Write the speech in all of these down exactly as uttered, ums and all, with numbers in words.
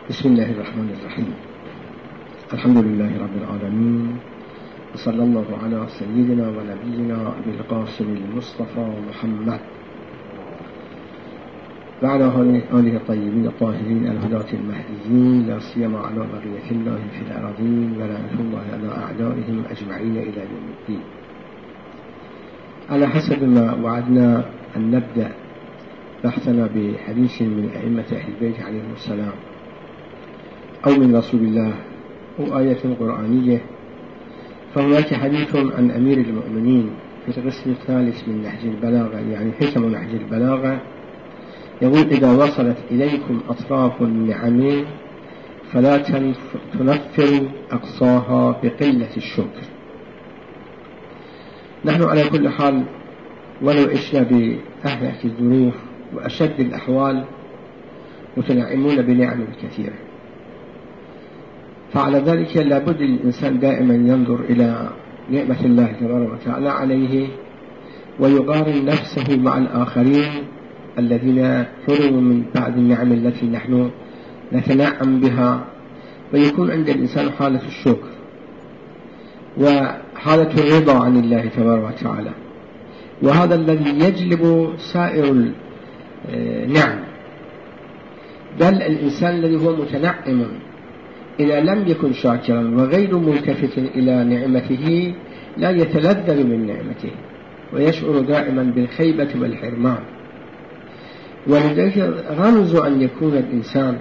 بسم الله الرحمن الرحيم. الحمد لله رب العالمين، وصلى الله على سيدنا ونبينا أبي القاسم المصطفى محمد وعلى آله الطيبين الطاهرين الهداة المهديين، لا سيما على بقية الله في الأراضين، ولعنة الله على أعدائهم أجمعين إلى يوم الدين. على حسب ما وعدنا أن نبدأ بحثنا بحديث من أئمة أهل البيت عليهم السلام أو من رسول الله أو آية قرآنية. فهناك حديث عن أمير المؤمنين في القسم الثالث من نهج البلاغة، يعني حكم نهج البلاغة، يقول: إذا وصلت إليكم أطراف النعم فلا تنفروا أقصاها بقلة الشكر. نحن على كل حال ولو عشنا بأهلك الظروف وأشد الأحوال متنعمون بنعم كثيرة، فعلى ذلك لابد الإنسان دائما ينظر إلى نعمة الله تبارك وتعالى عليه ويقارن نفسه مع الآخرين الذين حرموا من بعض النعم التي نحن نتنعم بها، ويكون عند الإنسان حالة الشكر وحالة الرضا عن الله تبارك وتعالى، وهذا الذي يجلب سائر النعم. بل الإنسان الذي هو متنعم إذا لم يكن شاكرا وغير ملتفت إلى نعمته لا يتلذذ من نعمته ويشعر دائما بالخيبة والحرمان. ولذلك رمز أن يكون الإنسان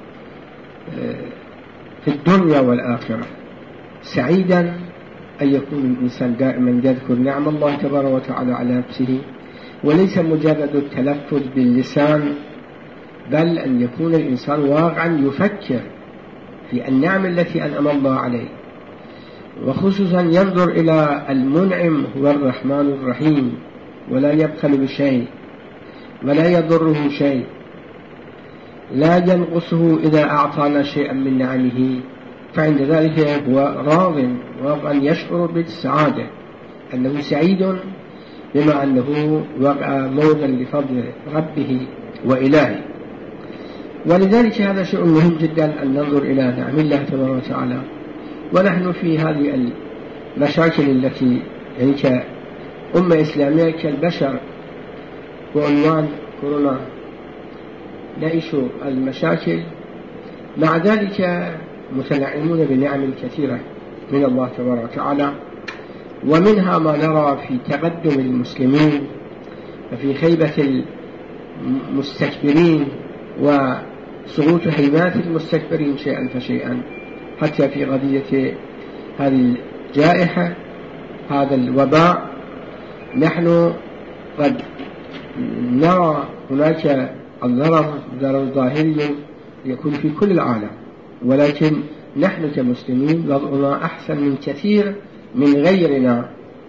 في الدنيا والآخرة سعيدا أن يكون الإنسان دائما يذكر نعم الله تبارك وتعالى على نفسه، وليس مجرد التلفظ باللسان، بل أن يكون الإنسان واقعا يفكر في النعم التي أنعم الله عليه، وخصوصا ينظر إلى المنعم هو الرحمن الرحيم، ولا يبخل بشيء ولا يضره شيء، لا ينقصه إذا أعطانا شيئا من نعمه، فعند ذلك هو راض واقعا يشعر بالسعادة أنه سعيد بما أنه وقع مولا لفضل ربه وإلهه. ولذلك هذا شيء مهم جدا أن ننظر إلى نعم الله تبارك وتعالى. ونحن في هذه المشاكل التي يعني كأمة إسلامية كالبشر بعنوان كورونا نعيش المشاكل، مع ذلك متنعمون بنعم كثيرة من الله تبارك وتعالى، ومنها ما نرى في تقدم المسلمين وفي خيبة المستكبرين وسقوط هيمات المستكبرين شيئا فشيئا، حتى في قضية هذه الجائحة هذا الوباء نحن قد نرى هناك الضرر ضرر ظاهري يكون في كل العالم، ولكن نحن كمسلمين وضعنا أحسن من كثير من غيرنا،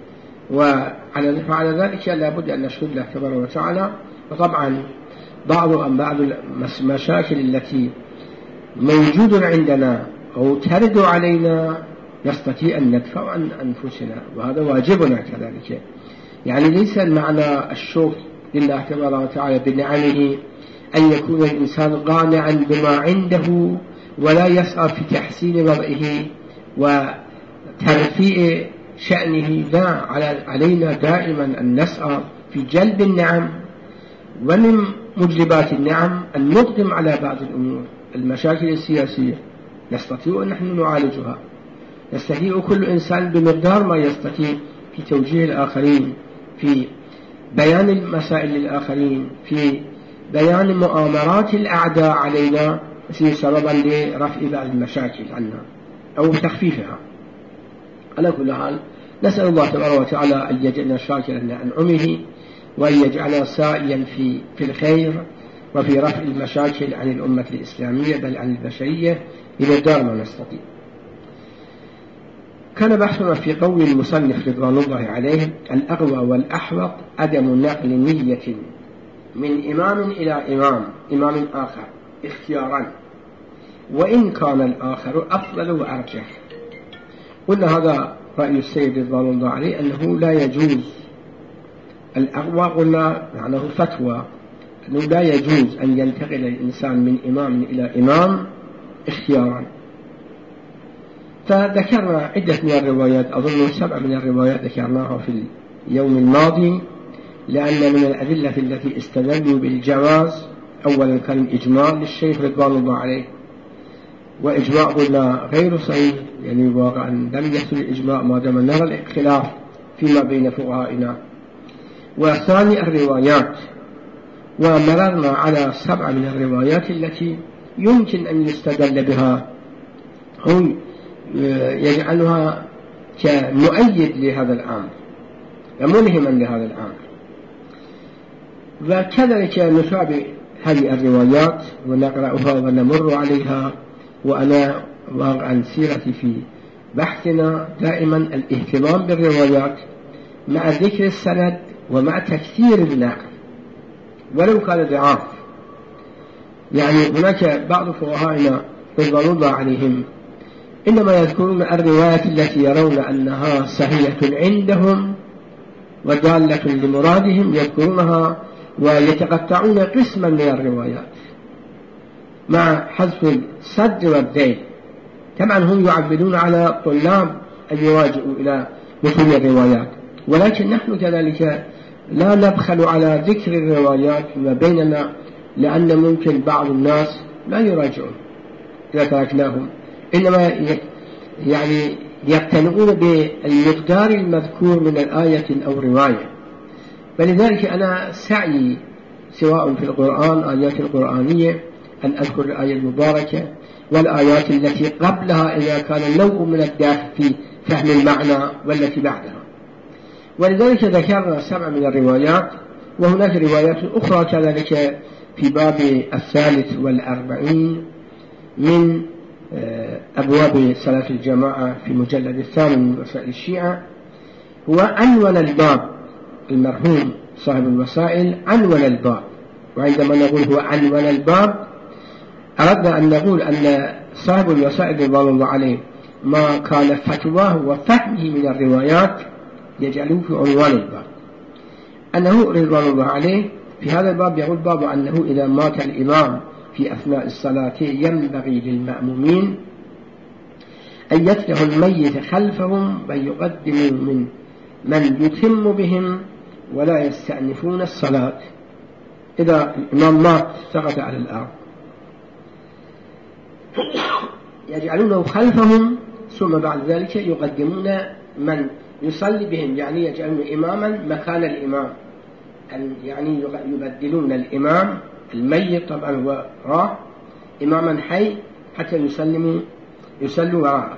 وعلى ذلك لابد أن نشكر الله تبارك وتعالى. وطبعا بعض عن بعض المشاكل التي موجودة عندنا أو ترد علينا نستطيع أن ندفع عن أنفسنا، وهذا واجبنا كذلك. يعني ليس المعنى الشكر لله تبارك وتعالى بنعمه أن يكون الإنسان قانعا بما عنده ولا يسعى في تحسين وضعه وترفيع شأنه، لا، علينا دائما أن نسعى في جلب النعم، ومن مجلبات النعم أن نقدم على بعض الأمور. المشاكل السياسية نستطيع أن نحن نعالجها، يستطيع كل إنسان بمقدار ما يستطيع في توجيه الآخرين، في بيان المسائل للآخرين، في بيان مؤامرات الأعداء علينا سببا لرفع بعض المشاكل عنا أو تخفيفها. على كل حال نسأل الله تبارك وتعالى أن يجعلنا شاكرا لأنعمه، وأن يجعلنا سائيا في في الخير وفي رفع المشاكل عن الأمة الإسلامية بل عن البشرية بمقدار ما نستطيع. كان بحثنا في قول المصنف رضوان الله عليه: الأقوى والأحوط عدم نقل نية من إمام إلى إمام إمام آخر اختيارا، وإن كان الآخر أفضل وأرجح. قلنا هذا رأي السيد رضوان الله عليه أنه لا يجوز. الأقوى قلنا معناه فتوى أنه لا يجوز أن ينتقل الإنسان من إمام إلى إمام اختيارا. فذكرنا عدة من الروايات، أظن سبع من الروايات ذكرناها في اليوم الماضي، لأن من الأدلة التي استدلوا بالجواز أولا كان الإجماع للشيخ رضوان الله عليه، وإجماع قلنا غير صحيح، يعني واقعا لم يحصل الإجماع ما دام نرى الاختلاف فيما بين فقهائنا. وثاني الروايات، ومررنا على سبع من الروايات التي يمكن أن يستدل بها، هم يجعلها كمؤيد لهذا الأمر وملهما لهذا الأمر. وكذلك نتابع هذه الروايات ونقرأها ونمر عليها. وأنا واقعا سيرتي في بحثنا دائما الاهتمام بالروايات مع ذكر السند ومع تكثير النقل ولو كان ضعاف. يعني هناك بعض فقهائنا رضوان الله عليهم إنما يذكرون الروايات التي يرون أنها صحيحة عندهم ودالة لمرادهم يذكرونها، ويتقطعون قسما من الروايات مع حذف الصد والذيل. طبعا هم يعبدون على طلاب أن يواجهوا إلى متون الروايات، ولكن نحن كذلك لا نبخل على ذكر الروايات فيما بيننا، لأن ممكن بعض الناس لا يراجعون إذا تركناهم، إنما يعني يقتنعون بالمقدار المذكور من الآية أو رواية. فلذلك أنا سعي سواء في القرآن آيات القرآنية أن أذكر الآية المباركة والآيات التي قبلها إذا كان نوع من الداخل في فهم المعنى والتي بعدها. ولذلك ذكرنا سبع من الروايات، وهناك روايات أخرى كذلك في باب الثالث والأربعين من أبواب صلاة الجماعة في مجلد الثاني من وسائل الشيعة. هو عنون الباب، المرحوم صاحب الوسائل عنون الباب، وعندما نقول هو عنون الباب أردنا أن نقول أن صاحب الوسائل رضوان الله عليه ما كان فتواه وفهمه من الروايات يجعله في عنوان الباب، أنه رضوان الله عليه في هذا الباب يقول باب أنه إذا مات الإمام في أثناء الصلاة ينبغي للمأمومين أن يتركوا الميت خلفهم ويقدموا من من يتم بهم ولا يستأنفون الصلاة. إذا الإمام مات سقط على الأرض يجعلونه خلفهم، ثم بعد ذلك يقدمون من يصلي بهم، يعني يجعلون إماما مكان الإمام، يعني يبدلون الإمام الميت طبعا هو راح إماما حي حتى يسلموا يصلوا وراءه.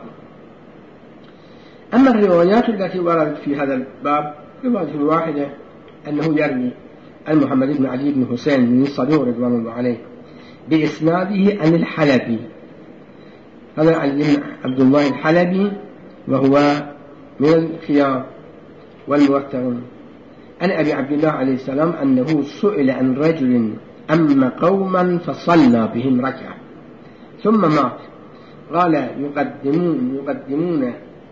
أما الروايات التي وردت في هذا الباب رواية واحدة أنه يروي عن محمد بن علي بن حسين بن صدوق رضوان الله عليه بإسناده عن الحلبي، هذا عبد الله الحلبي وهو من الخيار والموثقون، عن أبي عبد الله عليه السلام أنه سئل عن رجل أما قوما فصلى بهم ركعة ثم مات، قال يقدمون يقدمون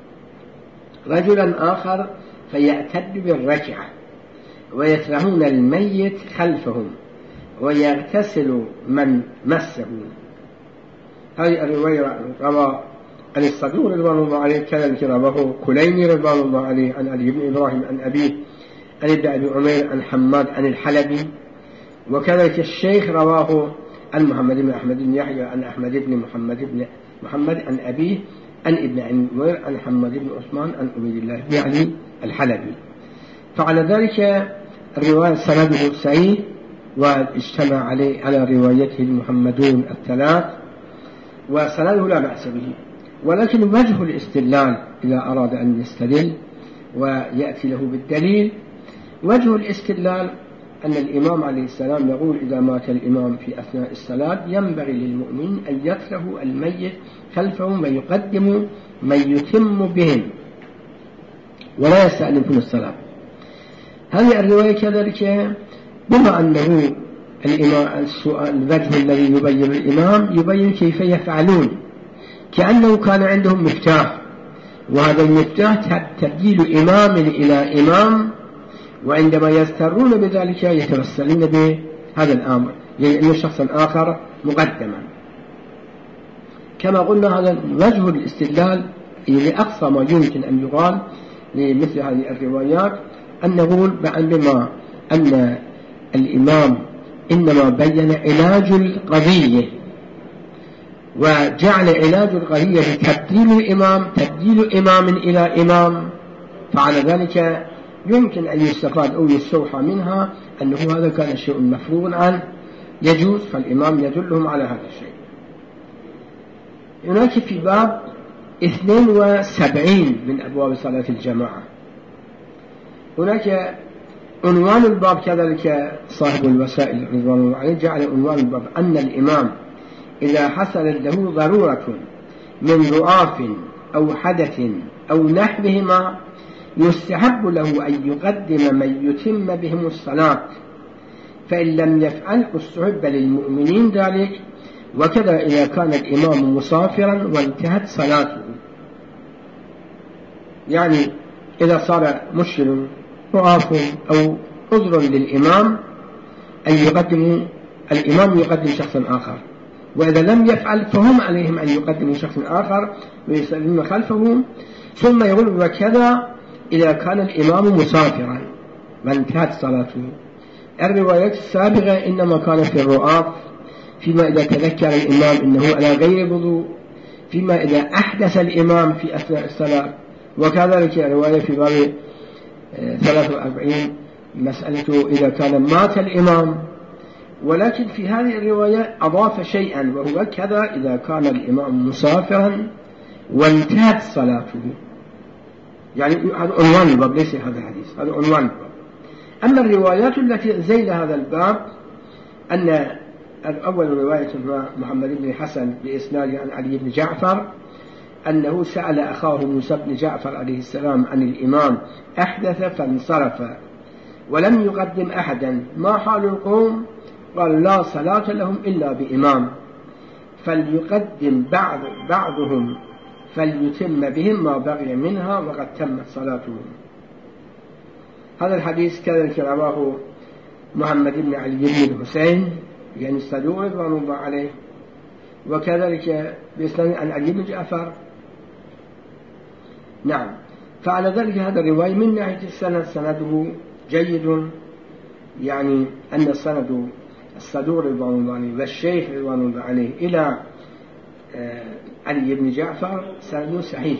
رجلا آخر فيعتد بالركعة ويسرعون الميت خلفهم ويغتسل من مسه. هذه الرواية روى عن الصدوق رضوان الله عليه، كذلك رواه كليني رضوان الله عليه عن علي بن إبراهيم عن أبيه عن ابن أبي عمير عن حماد عن الحلبي، وكذلك الشيخ رواه عن محمد بن أحمد بن يحيى عن أحمد بن محمد بن محمد عن أبيه عن ابن عمير عن حماد بن عثمان عن عبيد الله يعني الحلبي. فعلى ذلك الرواية سنده سعيد واجتمع عليه على روايته المحمدون الثلاث، وسنده لا بأس به، ولكن وجه الاستدلال إذا أراد أن يستدل ويأتي له بالدليل، وجه الاستدلال أن الإمام عليه السلام يقول إذا مات الإمام في أثناء الصلاة ينبغي للمؤمن أن يتركوا الميت خلفهم ويقدموا من يتم بهم ولا يستأنفون الصلاة. هذه الرواية كذلك بما أنه الإمام السؤال الوجه الذي يبين الإمام يبين كيف يفعلون، كأنه كان عندهم مفتاح، وهذا المفتاح تبديل إمام إلى إمام، وعندما يسترون بذلك يتوسلون بهذا الأمر، يعني أن شخصا آخر مقدما. كما قلنا هذا وجه الاستدلال لأقصى ما يمكن أن يقال لمثل هذه الروايات، أن نقول بما أن الإمام إنما بين علاج القضية وجعل علاج القضية تبديل الإمام تبديل إمام إلى إمام، فعلى ذلك يمكن أن يستفاد أو يستوحى منها أنه هذا كان شيء مفروغ عنه يجوز، فالإمام يدلهم على هذا الشيء. هناك في باب اثنين وسبعين من أبواب صلاة الجماعة، هناك عنوان الباب كذلك صاحب الوسائل رضوان الله عليه جعل عنوان الباب أن الإمام إذا حصل له ضرورة من رؤاف أو حدث أو نحوهما يستحب له أن يقدم من يتم بهم الصلاة، فإن لم يفعل استحب للمؤمنين ذلك، وكذا إذا كان الإمام مسافرا وانتهت صلاته. يعني إذا صار مشكل رؤاف أو عذر للإمام أن يقدم الإمام يقدم شخصا آخر، وإذا لم يفعل فهم عليهم أن يقدموا شخصا آخر ويسلمون خلفه. ثم يقول وكذا إذا كان الإمام مسافرا وانتهت صلاته. الروايات السابقة إنما كان في الرؤاف، فيما إذا تذكر الإمام إنه على غير وضوء، فيما إذا أحدث الإمام في أثناء الصلاة، وكذلك رواية في باب ثلاثة وأربعين مسألة إذا كان مات الإمام. ولكن في هذه الرواية أضاف شيئا، وهو كذا إذا كان الإمام مسافرا وانتهت صلاته. يعني هذا عنوان الباب، ليس هذا الحديث، هذا عنوان الباب. أما الروايات التي زيل هذا الباب أن الأول رواية محمد بن حسن بإسناد عن علي بن جعفر أنه سأل أخاه موسى بن جعفر عليه السلام عن الإمام أحدث فانصرف ولم يقدم أحدا، ما حال القوم؟ قال لا صلاة لهم إلا بإمام، فليقدم بعض بعضهم فليتم بهم ما بقي منها وقد تمت صلاتهم. هذا الحديث كذلك رواه محمد بن علي بن الحسين يعني الصدوق رضوان الله عليه، وكذلك بإسناد عن علي بن جعفر. نعم، فعلى ذلك هذا الرواية من ناحية السند سنده جيد، يعني أن السند الصدوق رضوان الله عليه والشيخ رضوان الله عليه إلى علي بن جعفر سند صحيح،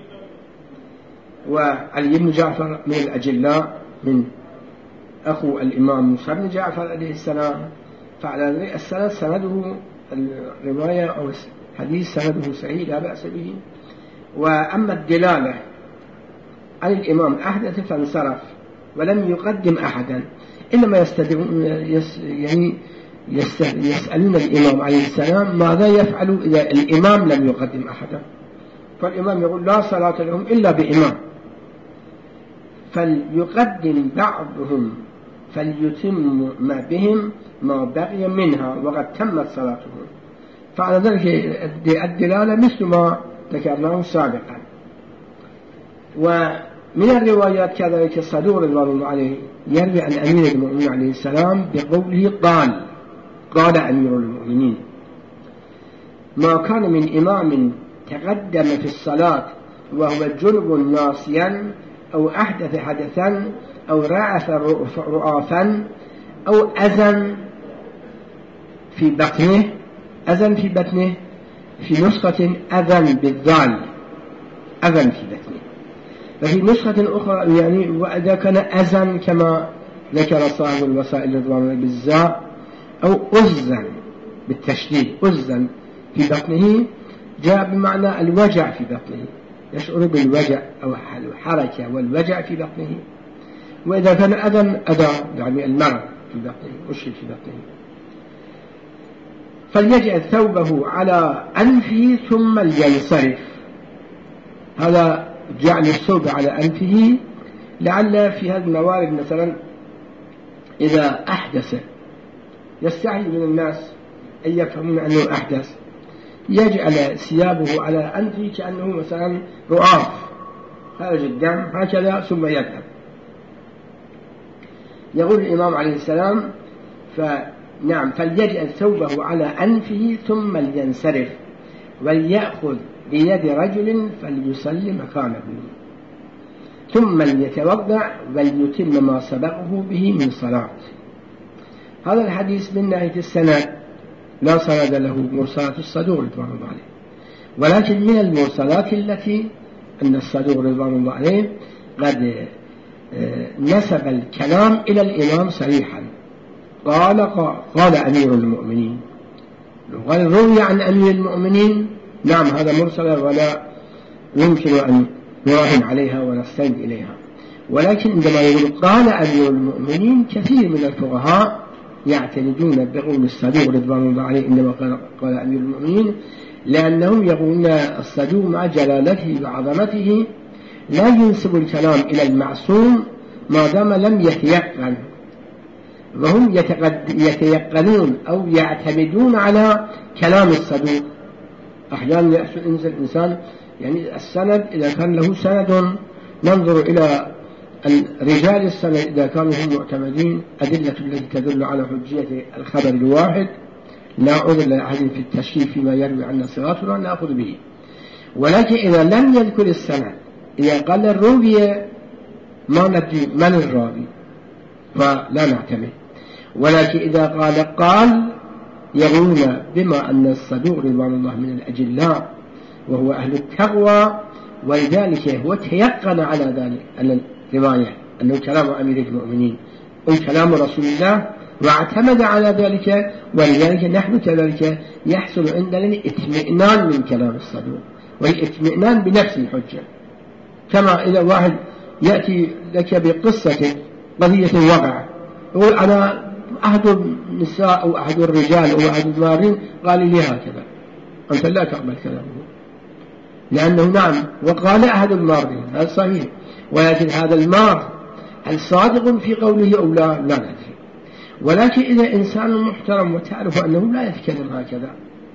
وعلي بن جعفر من الأجلاء من أخو الإمام موسى بن جعفر عليه السلام، فعلى ذلك السند سنده الرواية أو الحديث سنده صحيح لا بأس به. وأما الدلالة عن الإمام أحدث فانصرف ولم يقدم أحدا، إنما يستدعون يعني يسألون الإمام عليه السلام ماذا يفعل إذا الإمام لم يقدم أحدا، فالإمام يقول لا صلاة لهم إلا بإمام، فليقدم بعضهم فليتم ما بهم ما بقي منها وقد تمت صلاتهم. فعلى ذلك الدلالة مثل ما ذكرناه سابقا. ومن الروايات كذلك الصدوق رضوان الله عليه يروي عن أمير المؤمنين عليه السلام بقوله قال قال أمير المؤمنين ما كان من إمام تقدم في الصلاة وهو جنب ناصيا أو أحدث حدثا أو رعف رؤافا أو أذن في بطنه أذن في بطنه في نسخة أذن بالذال أذن في بطنه، وفي نسخة أخرى يعني وإذا كان أذن كما ذكر صاحب الوسائل رضوان بالزاء أو أذن بالتشديد أذن في بطنه جاء بمعنى الوجع في بطنه، يشعر بالوجع أو الحركة والوجع في بطنه. وإذا كان أذن أذى يعني المرض في بطنه أشل في بطنه، فليجعل ثوبه على أنفه ثم لينصرف. هذا جعل الثوب على أنفه لعل في هذه الموارد مثلا إذا أحدث يستحي من الناس أن يفهمون أنه أحدث، يجعل ثيابه على أنفه كأنه مثلا رؤاف خارج الدم هكذا ثم يذهب. يقول الإمام عليه السلام فنعم فليجعل ثوبه على أنفه ثم لينصرف، وليأخذ بيد رجل فليصلي مكانه ثم ليتوضأ وليتم ما سبقه به من صلاة. هذا الحديث من ناحية السند لا سند له، مرسلات الصدوق رضوان الله عليه، ولكن من المرسلات التي أن الصدوق رضوان الله عليه قد نسب الكلام إلى الإمام صريحا، قال قال أمير المؤمنين، قال روي عن أمير المؤمنين، نعم هذا مرسل ولا يمكن أن نراهن عليها ونستند إليها. ولكن عندما يقول قال أمير المؤمنين كثير من الفقهاء يعتمدون بقول الصدوق رضوان الله عليه عندما قال أمير المؤمنين، لأنهم يقولون الصدوق مع جلالته وعظمته لا ينسب الكلام إلى المعصوم ما دام لم يتيقن، وهم يتيقنون أو يعتمدون على كلام الصدوق. أحيانا يحصل الإنسان يعني السند إذا كان له سند ننظر إلى رجال السند إذا كانوا هم معتمدين، أدلة التي تدل على حجية الخبر الواحد لا عذر لأحد في التشريف فيما يروي عنا صغاتنا نأخذ به. ولكن إذا لم يذكر السند، إذا قال الروي ما ندري من الراوي فلا نعتمد. ولكن إذا قال قال يقولون بما أن الصدوق رضوان الله من الأجلاء وهو أهل التقوى، ولذلك هو تيقن على ذلك أن الرواية أنه كلام أمير المؤمنين وكلام رسول الله واعتمد على ذلك، ولذلك نحن كذلك يحصل عندنا الاطمئنان من كلام الصدوق والاطمئنان بنفس الحجة. كما إذا واحد يأتي لك بقصة قضية وقع يقول أنا أحد النساء أو أحد الرجال أو أحد المارين قال لي هكذا، أنت لا تقبل كلامه لأنه نعم وقال أحد المارين، هذا صحيح، ولكن هذا المار هل صادق في قوله أو لا لا ندري. ولكن إذا إنسان محترم وتعرف أنه لا يتكلم هكذا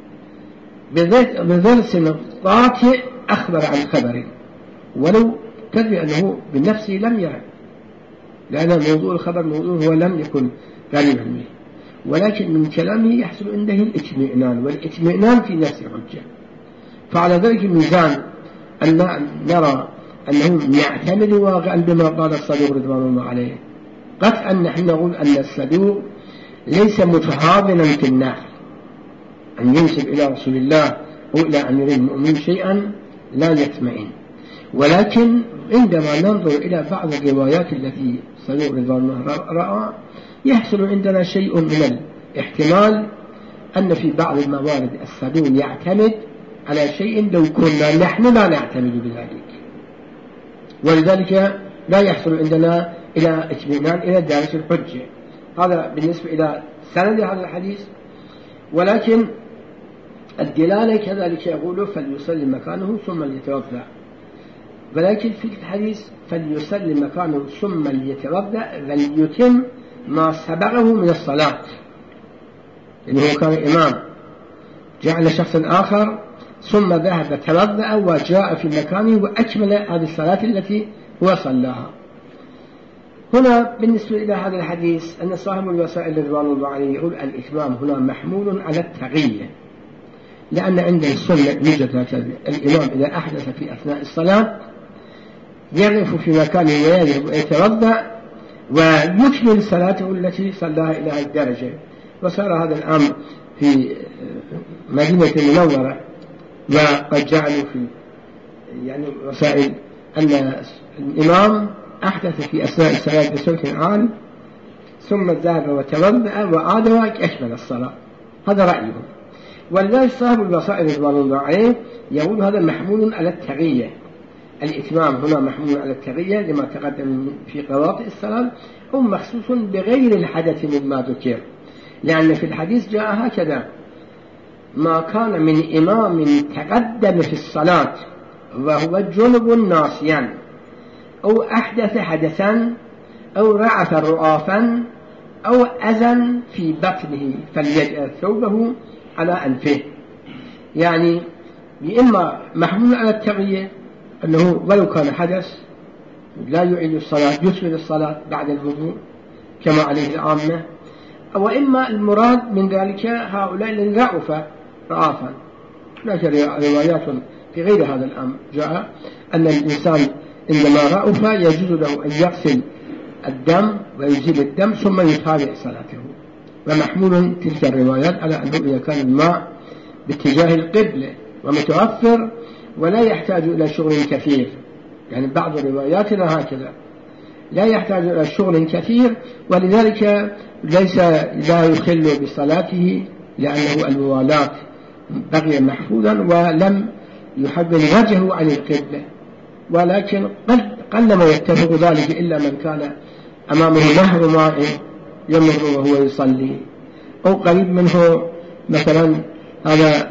بذلك سنة قاطع أخبر عن خبر ولو تدري أنه بنفسه لم يرى، لأن موضوع الخبر موضوع هو لم يكن غريبا منه، ولكن من كلامه يحصل عنده الاطمئنان، والاطمئنان في نفس حجة. فعلى ذلك الميزان أن نرى أنه يعتمد واقعا بما قال الصدوق رضوان الله عليه. قطعا نحن نقول أن الصدوق ليس متهاونا في النار أن ينسب إلى رسول الله أو إلى أمير المؤمنين شيئا لا يطمئن. ولكن عندما ننظر إلى بعض الروايات التي الصدوق رضوان الله رأى يحصل عندنا شيء من الاحتمال أن في بعض الموارد الصدوق يعتمد على شيء لو كنا نحن لا نعتمد بذلك، ولذلك لا يحصل عندنا إلى اطمئنان إلى دارس الحجة. هذا بالنسبة إلى سند هذا الحديث. ولكن الدلالة كذلك يقول فليصلي مكانه ثم ليتوضأ، ولكن في الحديث فليصلي مكانه ثم ليتوضأ وليتم ما سبقه من الصلاة، لأنه يعني كان إمام جعل شخص آخر ثم ذهب توضأ وجاء في مكانه وأكمل هذه الصلاة التي هو صلاها. هنا بالنسبة إلى هذا الحديث أن صاحب الوسائل رضوان الله عليه يقول الإتمام هنا محمول على التقية، لأن عند السنة يوجد هكذا الإمام إذا أحدث في أثناء الصلاة يقف في مكانه ويذهب ويتوضأ ويكمل صلاته التي صلاها إلى هذه الدرجة. وصار هذا الأمر في مدينة المنورة، وقد جعلوا في يعني وسائل أن الإمام أحدث في أثناء الصلاة بصوت عال ثم ذهب وتوضأ وعاد وأكمل الصلاة، هذا رأيه. ولذلك صاحب الوسائل رضوان الله عليه يقول هذا محمول على التقية، الإتمام هنا محمول على التقية لما تقدم في قواطع الصلاة، أو مخصوص بغير الحدث مما ذكر، لأن في الحديث جاء هكذا ما كان من إمام تقدم في الصلاة وهو جنب ناسيا أو أحدث حدثا أو رعف رؤافا أو أذى في بطنه فليجعل ثوبه على أنفه. يعني إما محمول على التقية أنه ولو كان حدث لا يعيد الصلاة يسمد الصلاة بعد الوضوء كما عليه العامة، أو إما المراد من ذلك هؤلاء الذين رعف رعافا هناك روايات في غير هذا الأمر جاء أن الإنسان عندما رأف يجوز له أن يغسل الدم ويزيل الدم ثم يتابع صلاته، ومحمول تلك الروايات على أنه إذا كان الماء باتجاه القبلة ومتوفر ولا يحتاج إلى شغل كثير، يعني بعض رواياتنا هكذا لا يحتاج إلى شغل كثير، ولذلك ليس لا يخل بصلاته لأنه الموالاة بقي محفوظا ولم يحول وجهه عن القبلة. ولكن قد قلما يتفق ذلك إلا من كان أمامه نهر ماء يمر وهو يصلي، أو قريب منه مثلا هذا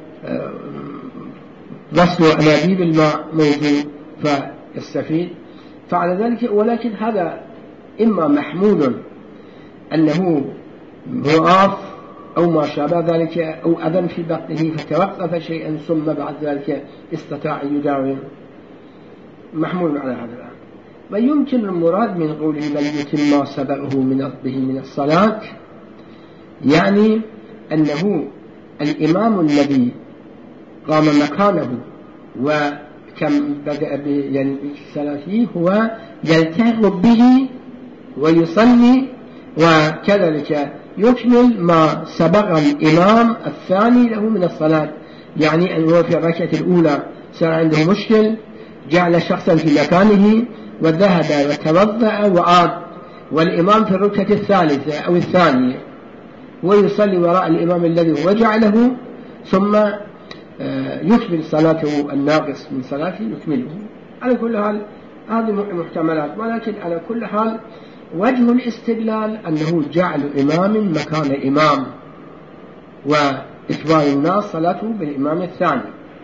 غسل أنابيب الماء موجود فيستفيد فعلى ذلك. ولكن هذا إما محمول أنه رآف أو ما شابه ذلك أو أذن في بطنه فتوقف شيئا ثم بعد ذلك استطاع أن يداوم، محمول على هذا الآن. ويمكن المراد من قوله لن يتم ما سبقه من به من الصلاة، يعني أنه الإمام الذي قام مكانه وكم بدأ بالصلاة هو يلتحق به ويصلي وكذلك يكمل ما سبق الإمام الثاني له من الصلاة. يعني أنه في الركعة الأولى صار عنده مشكل، جعل شخصا في مكانه وذهب وتوضأ وعاد، والإمام في الركعة الثالثة أو الثانية ويصلي وراء الإمام الذي هو جعله، ثم يكمل صلاته الناقص من صلاته يكمله. على كل حال هذه محتملات، ولكن على كل حال وجه الاستدلال أنه جعل إمام مكان إمام وإتباع الناس صلاته بالإمام الثاني.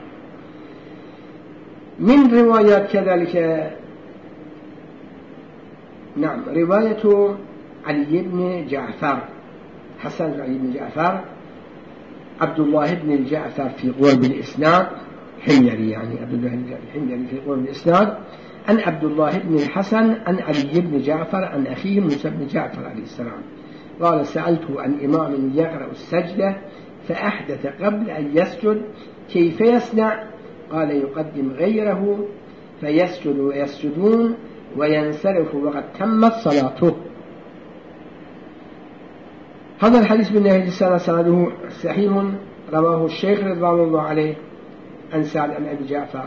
من روايات كذلك نعم رواية علي بن جعفر، حسن علي بن جعفر، عبد الله بن الجعفر في قرب الإسناد، حميري يعني عبد الله بن الحميري في قرب الإسناد، عن عبد الله بن الحسن عن علي بن جعفر عن أخيه موسى بن جعفر عليه السلام قال سألته عن إمام يقرأ السجدة فأحدث قبل أن يسجد كيف يصنع؟ قال يقدم غيره فيسجد ويسجدون وينصرف وقد تمت صلاته. هذا الحديث بالنهج السنة سنده صحيح، رواه الشيخ رضوان الله عليه عن سعد بن أبي جعفر.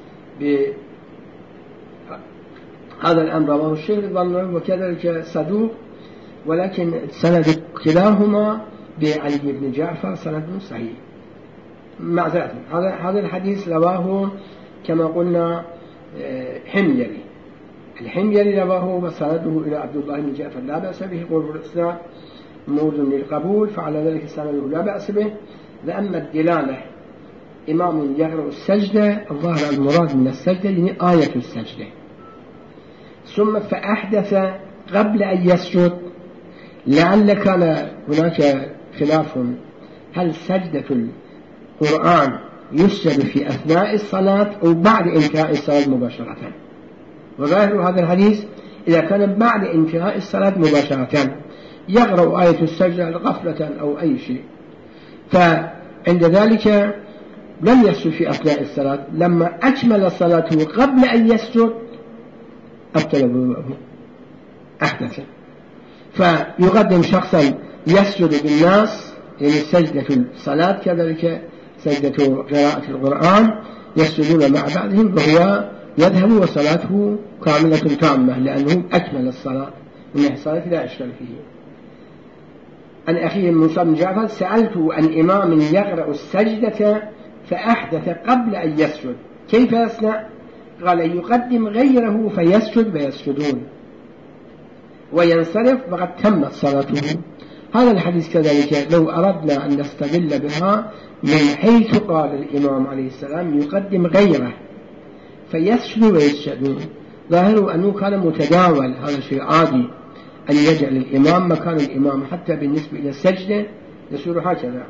هذا الأمر رواه الشيخ رضوان الله عليه وكذلك صدوق، ولكن سند كلاهما بعلي بن جعفر سند صحيح. معذرة هذا هذا الحديث رواه كما قلنا حميري، الحميري رواه وسنده إلى عبد الله بن جعفر لا بأس به، قول الإسناد موجود للقبول فعلى ذلك سنده لا بأس به. لأما الدلالة إمام يقرأ السجدة الظاهر المراد من السجدة يعني آية السجدة، ثم فأحدث قبل أن يسجد، لعل كان هناك خلاف هل سجدة القرآن يسجد في أثناء الصلاة أو بعد انتهاء الصلاة مباشرة، وظاهر هذا الحديث إذا كان بعد انتهاء الصلاة مباشرة يقرأ آية السجدة غفلة أو أي شيء، فعند ذلك لم يسجد في أثناء الصلاة، لما أكمل صلاته قبل أن يسجد أبطل وضوءه أحدث، فيقدم شخصا يسجد بالناس يعني سجدة الصلاة كذلك سجدة قراءة القرآن يسجدون مع بعضهم وهو يذهب وصلاته كاملة تامة لأنه أكمل الصلاة من الصلاة لا إشكال فيه. عن أخيه موسى بن جعفر سألته عن إمام يقرأ السجدة فأحدث قبل أن يسجد كيف يصنع؟ قال يقدم غيره فيسجد ويسجدون وينصرف وقد تمت صلاته. هذا الحديث كذلك لو أردنا أن نستدل بها من حيث قال الإمام عليه السلام يقدم غيره فيسجد ويسجدون، ظاهر أنه كان متداول، هذا شيء عادي أن يجعل الإمام مكان الإمام حتى بالنسبة إلى السجدة يصير هكذا.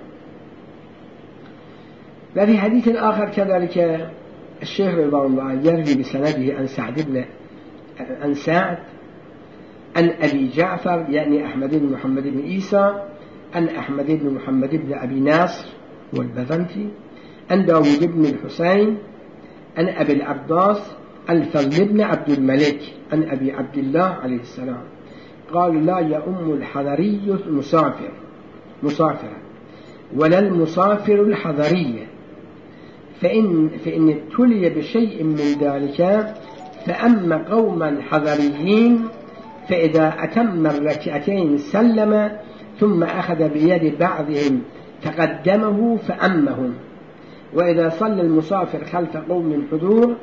وفي حديث آخر كذلك الشيخ رضوان الله يروي بسنده عن سعد بن عن سعد عن أبي جعفر يعني أحمد بن محمد بن عيسى عن أحمد بن محمد بن أبي ناصر والبذنتي عن داود بن الحسين عن أبي العباس الفضل بن عبد الملك عن أبي عبد الله عليه السلام قال لا يؤم الحضري المسافر مسافرا ولا المسافر الحضري، فإن, فإن ابتلي بشيء من ذلك فأما قوما حضريين فإذا أتم الركعتين سلم ثم أخذ بيد بعضهم تقدمه فأمهم، وإذا صلى المسافر خلف قوم حضور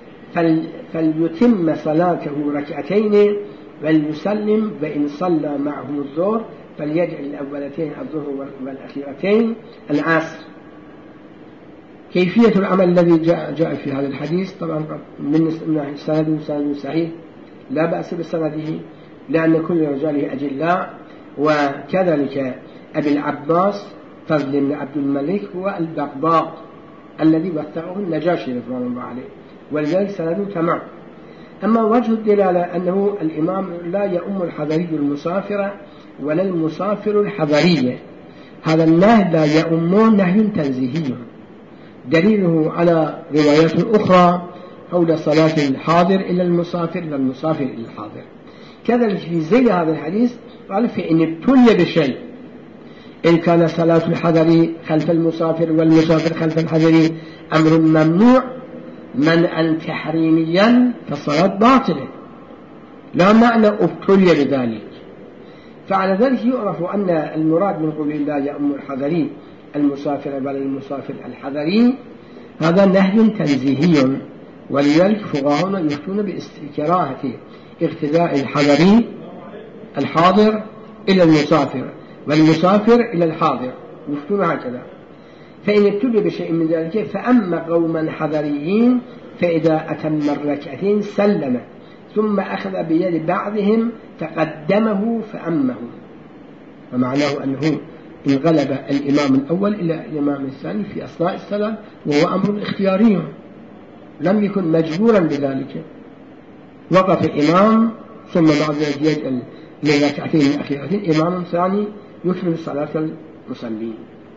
فليتم صلاته ركعتين وليسلم، وإن صلى معهم الظهر فليجعل الأولتين الظهر والأخيرتين العصر. كيفية العمل الذي جاء, جاء في هذا الحديث طبعا من سند سند صحيح لا بأس بسنده لأن كل رجاله أجلاء، وكذلك أبي العباس فضل بن عبد الملك هو البغباق الذي وثقه النجاشي رضوان الله عليه، ولذلك سنده تمام. أما وجه الدلالة أنه الإمام لا يؤم الحضري المسافر ولا المسافر الحضري، هذا النهي لا يؤمون نهي تنزيهي، دليله على روايات أخرى حول صلاة الحاضر إلى المسافر والمسافر إلى الحاضر. كذلك في زي هذا الحديث قال فإن ابتلي بشيء، إن كان صلاة الحضري خلف المسافر والمسافر خلف الحضري أمر ممنوع منعا تحريميا فالصلاة باطلة، لا معنى ابتلي بذلك. فعلى ذلك يعرف أن المراد من قول الله يؤم الحضري المسافر ولا المسافر الحضري هذا نهي تنزيهي، ولذلك فقهاؤنا يفتون باستكراهة اقتداء الحضري الحاضر إلى المسافر والمسافر إلى الحاضر، يفتون هكذا. فإن ابتلي بشيء من ذلك فأما قوما حضريين فإذا أتم الركعتين سلم ثم أخذ بيد بعضهم تقدمه فأمه، ومعناه أنه انغلب الإمام الأول إلى الإمام الثاني في أثناء الصلاة، وهو أمر اختياري لم يكن مجبورا بذلك. وقف إمام ثم بعد ذلك يجعل للركعتين الأخيرتين إمام ثاني يكمل صلاة المصلين.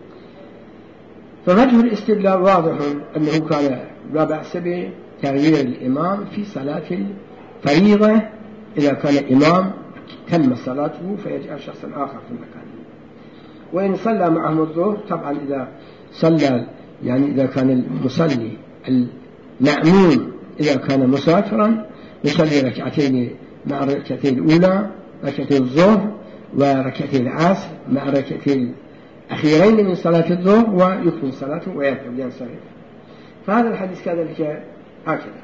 فوجه الاستدلال واضح أنه كان لا بأس بتغيير الإمام في صلاة الفريضة إذا كان إمام تم صلاته فيجعل شخصا آخر في مكانه. وإن صلى معهم الظهر طبعا إذا صلى يعني إذا كان المصلي المأمون إذا كان مسافرا يصلي ركعتين مع الركعتين الأولى ركعتين الظهر وركعتين العصر مع ركعتين أخيرين من صلاة الظهر ويكمل صلاته ويذهب ينصرف. فهذا الحديث كذلك هكذا.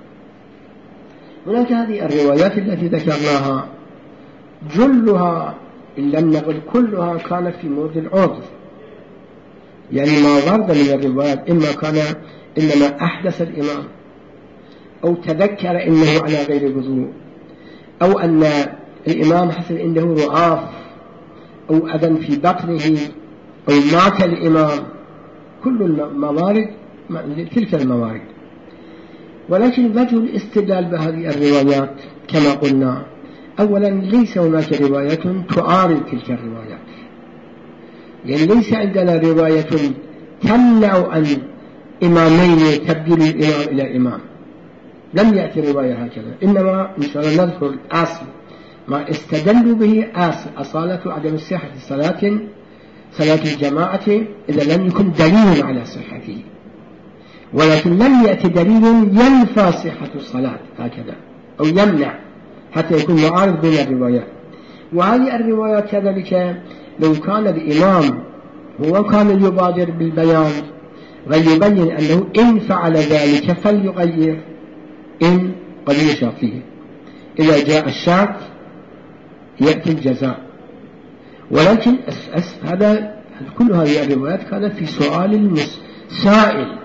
هناك هذه الروايات التي ذكرناها جلها إن لم نقل كلها كانت في مورد العرض، يعني ما ورد من الروايات إما كان إنما أحدث الإمام أو تذكر إنه على غير وضوء أو أن الإمام حصل عنده رعاف أو أذى في بطنه أو مات الإمام، كل الموارد تلك الموارد. ولكن وجه الاستدلال بهذه الروايات كما قلنا أولا ليس هناك رواية تعارض تلك الروايات، يعني ليس عندنا رواية تمنع عن إمامين تبديل الإمام إلى إمام، لم يأتي رواية هكذا، إنما إن شاء الله نذكر الأصل ما استدلوا به أصل أصالة عدم صحة صلاة صلاة الجماعة إذا لم يكن دليل على صحته، ولكن لم يأتي دليل ينفى صحة الصلاة هكذا أو يمنع حتى يكون معارض بين الروايات. وهذه الروايات كذلك لو كان الإمام هو كان يبادر بالبيان ويبين أنه إن فعل ذلك فليغير إن قضية شرطه، إذا جاء الشرط يأتي الجزاء. ولكن هذا كل هذه الروايات كانت في سؤال السائل،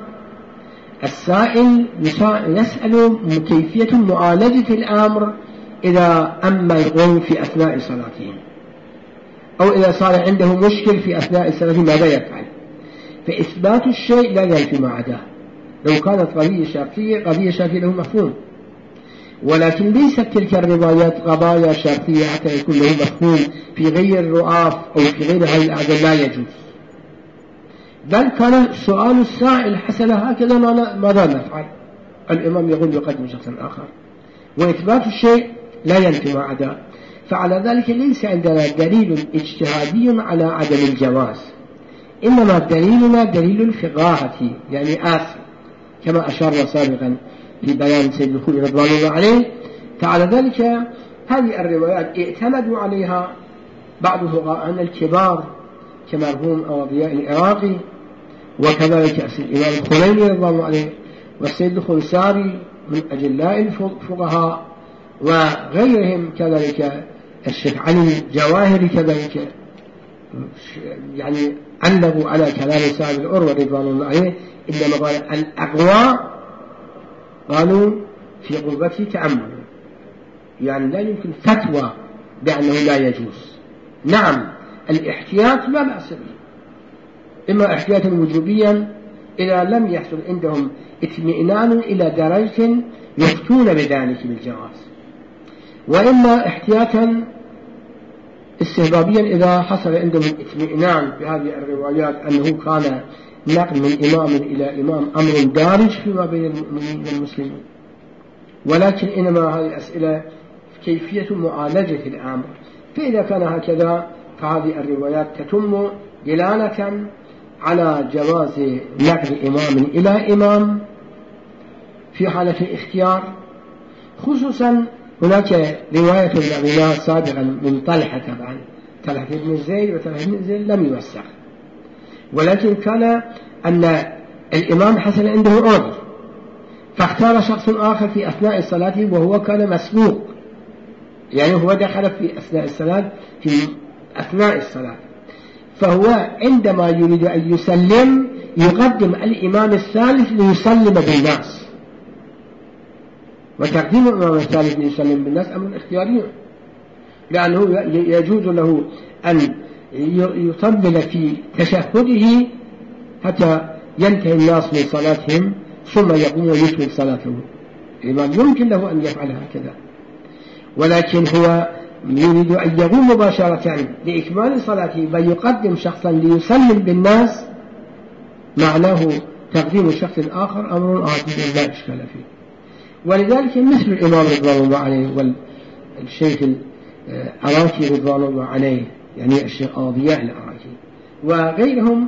السائل يسأل كيفية معالجة الأمر إذا أما القوم في أثناء صلاتهم أو إذا صار عنده مشكل في أثناء صلاته ماذا يفعل. فإثبات الشيء لا ينفي ما عداه، لو كانت قضية شرطية قضية شرطية له مفهوم، ولكن ليست تلك الروايات قضايا شرطية حتى يكون له مفهوم في غير الرؤاف أو في غير هذه الأعداد لا يجوز. بل كان سؤال السائل حسن هكذا ماذا نفعل؟ الإمام يقول يقدم شخصا آخر، وإثبات الشيء لا ينفي ما عداه. فعلى ذلك ليس عندنا دليل اجتهادي على عدم الجواز، إنما دليلنا دليل الفقاهة يعني آثم، كما أشرنا سابقا في بيان سيد الخوئي رضوان الله عليه. فعلى ذلك هذه الروايات اعتمدوا عليها بعض فقهاءنا الكبار كمرحوم أبو ضياء العراقي، وكذلك الإمام الخميني رضوان الله عليه، والسيد الخنساري من أجلاء الفقهاء، وغيرهم كذلك الشيخ علي الجواهري كذلك، يعني علقوا على كلام صاحب الأروة رضوان الله عليه، إنما قال الأقوى قالوا في قربته تأمل، يعني لا يمكن فتوى بأنه لا يجوز. نعم الاحتياط لا بأس به، إما احتياطا وجوبيا إذا لم يحصل عندهم اطمئنان إلى درجة يفتون بذلك بالجواز، وإما احتياطا استهبابيا إذا حصل عندهم اطمئنان بهذه الروايات أنه كان نقل من إمام إلى إمام أمر دارج فيما بين المؤمنين والمسلمين. ولكن إنما هذه أسئلة كيفية معالجة الأمر، فإذا كان هكذا فهذه الروايات تتم دلالة على جواز نقل إمام إلى إمام في حالة الاختيار. خصوصا هناك رواية لنا سابقا من طلحة، طبعا طلحة بن زيد، وطلحة بن زيد لم يوثق، ولكن كان أن الإمام حسن عنده عذر فاختار شخص آخر في أثناء الصلاة وهو كان مسبوق، يعني هو دخل في أثناء الصلاة في أثناء الصلاة، فهو عندما يريد أن يسلم يقدم الإمام الثالث ليسلم بالناس، وتقديم الإمام الثالث ليسلم بالناس أمر اختياري، لأنه يجوز له أن يطبل في تشهده حتى ينتهي الناس من صلاتهم ثم يقوم ويكمل صلاته. الإمام يمكن له أن يفعل هكذا، ولكن هو يريد أن يقوم مباشرة لإكمال صلاته فيقدم شخصا ليسلم بالناس، معناه تقديم شخص آخر أمر عادي لا إشكال فيه. ولذلك مثل الإمام رضوان الله عليه والشيخ العراقي رضوان الله عليه، يعني الشيخ ضياء العراقي وغيرهم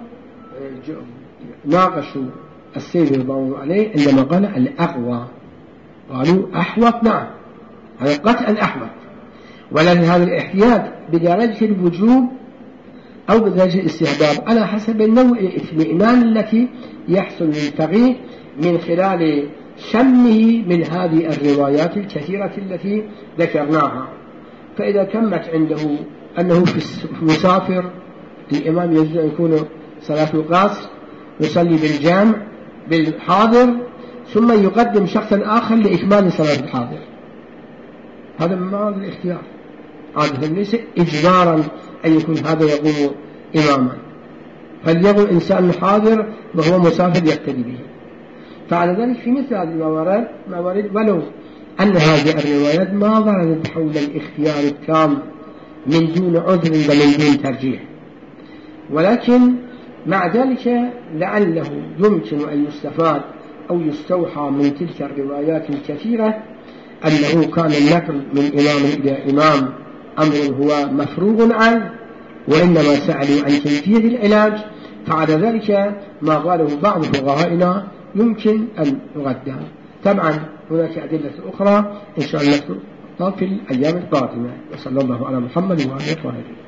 ناقشوا السيد رضوان الله عليه عندما قال الأقوى، قالوا أحوط، نعم هذا قطعا أحوط، ولكن هذا الاحتياط بدرجة الوجوب أو بدرجة الاستحباب على حسب نوع الاطمئنان التي يحصل للفقيه من خلال شمه من هذه الروايات الكثيرة التي ذكرناها. فإذا تمت عنده أنه في مسافر الإمام يجب أن يكون صلاة القصر يصلي بالجامع بالحاضر ثم يقدم شخصا آخر لإكمال صلاة الحاضر، هذا من مواد الاختيار، هذا ليس إجبارا أن يكون هذا يقوم إماما، فليقل إنسان حاضر وهو مسافر يقتدي به. فعلى ذلك في مثل هذه الموارد موارد ولو أن هذه الروايات ما وردت حول الاختيار التام من دون عذر ومن دون ترجيح، ولكن مع ذلك لعله يمكن أن يستفاد أو يستوحى من تلك الروايات الكثيرة أنه كان النقل من إمام إلى إمام أمر هو مفروغ عنه، وإنما سألوا عن كيفية العلاج، فعلى ذلك ما قاله بعض فقهائنا يمكن أن يقدم. طبعا هناك أدلة أخرى إن شاء الله في الأيام القادمة، وصلى الله على محمد وعلى آله وصحبه.